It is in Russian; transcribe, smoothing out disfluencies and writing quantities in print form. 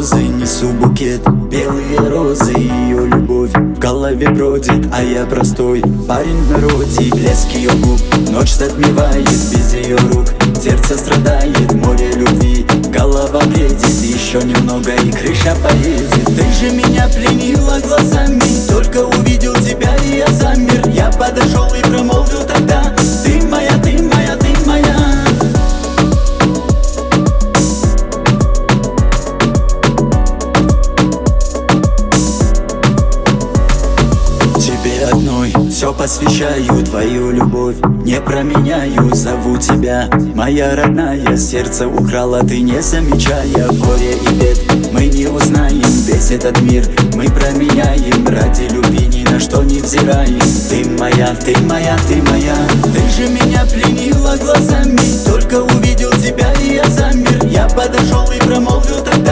слезы, несу букет, белые розы. Ее любовь в голове бродит, а я простой парень в народе. Блеск ее губ ночь затмевает, без ее рук сердце страдает. Море любви, голова бредит, еще немного и крыша поедет. Ты же меня пленила глазами, только увидел тебя и я замер. Я подошел и промолвил тогда: ты моя, ты моя, ты моя. Тебе одной все посвящаю, твою любовь не променяю. Зову тебя, моя родная, сердце украла ты, не замечая. Горе и бед мы не узнаем, весь этот мир мы променяем. Ради любви ни на что не взираем. Ты моя, ты моя, ты моя. Ты же меня пленила глазами, только увидел тебя и я замер. Я подошел и промолвил тогда: